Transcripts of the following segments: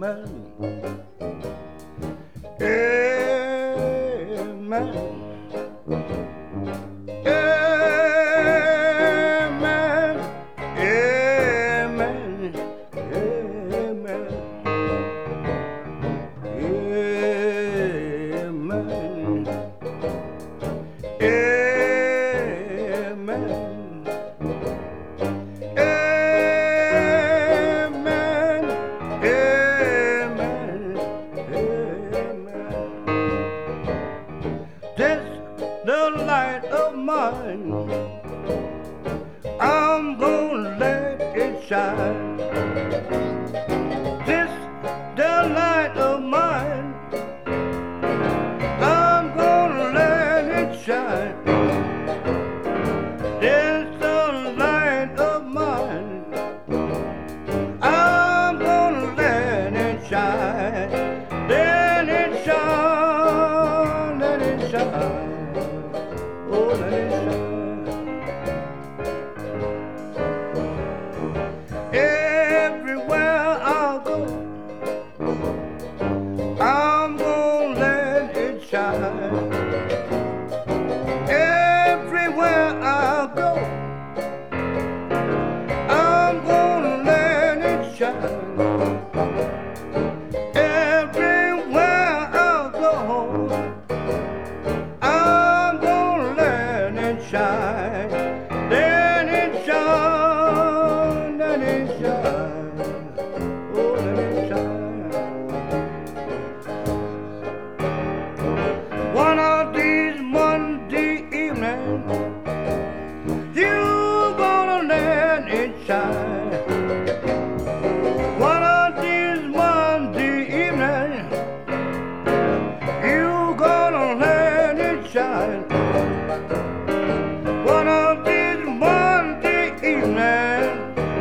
This the light of mine, I'm gonna let it shine. This the light of mine, I'm gonna let it shine. This the light of mine, I'm gonna let it shine. Let it shine, let it shine, oh let it shine. Everywhere I go, I'm gonna let it shine. Everywhere I go, I'm gonna let it shine. Everywhere I go, I'm gonna let it shine. Let it shine, let it shine, oh let it shine. One of these Monday evenings, you gonna let it shine. One of these Monday evenings, you gonna let it shine. One of these Monday evenings,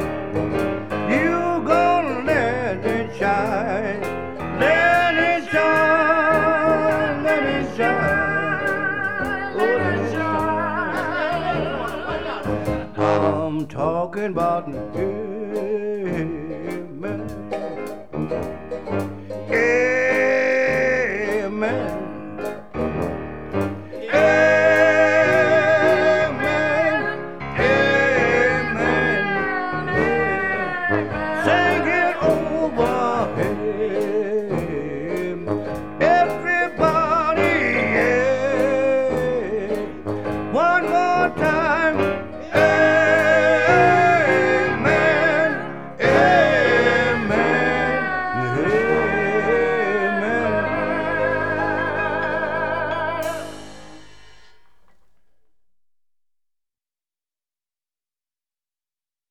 you gonna let it shine. Let it shine, let it shine, oh let it shine. I'm talking about you.